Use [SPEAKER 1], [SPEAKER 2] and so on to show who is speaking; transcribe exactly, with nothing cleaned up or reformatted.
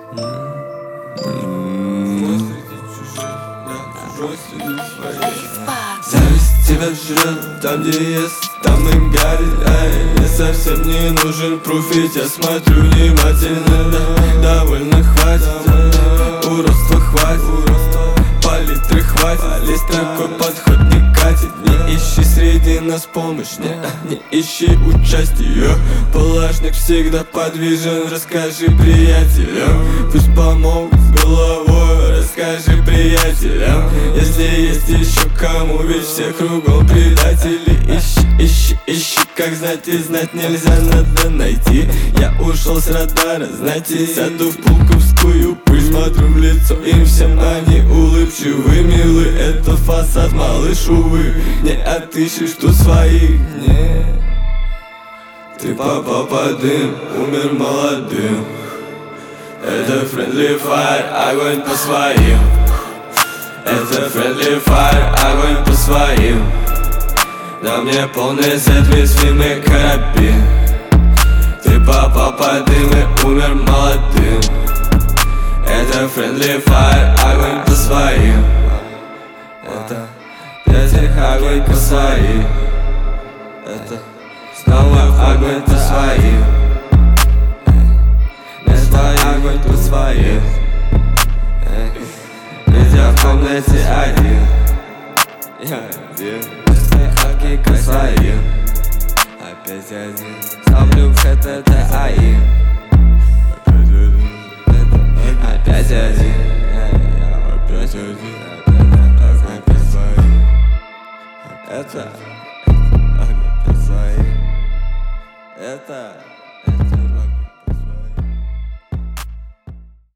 [SPEAKER 1] Зависть тебя жрет, там где ест, там и горит. Ай, мне совсем не нужен пруфить, я смотрю внимательно. Да, довольно хватит, уродства хватит, палитры хватит. Здесь такой подход не катит. Не ищи среди нас помощь, не, не ищи участия. Палашник всегда подвижен, расскажи приятелям. Пусть помогут с головой, расскажи приятелям. Если есть еще кому, ведь все кругом предатели. Ищи, ищи, ищи, как знать и знать нельзя, надо найти. Я ушел с радара, знаете, сяду в пулковскую пыль. Смотрю в лицо им всем, они улыбчивы, милы. Это фасад, малыш, увы, не отыщешь тут своих, не. Ты попал под дым, умер молодым. Это friendly fire, огонь по своим. Это friendly fire, огонь по своим. На мне полный сет, весьмый карабин. Ты попал под дым и умер молодым. Это friendly fire, огонь по своим. Это пятик, огонь по своим. Это снова огонь по своим.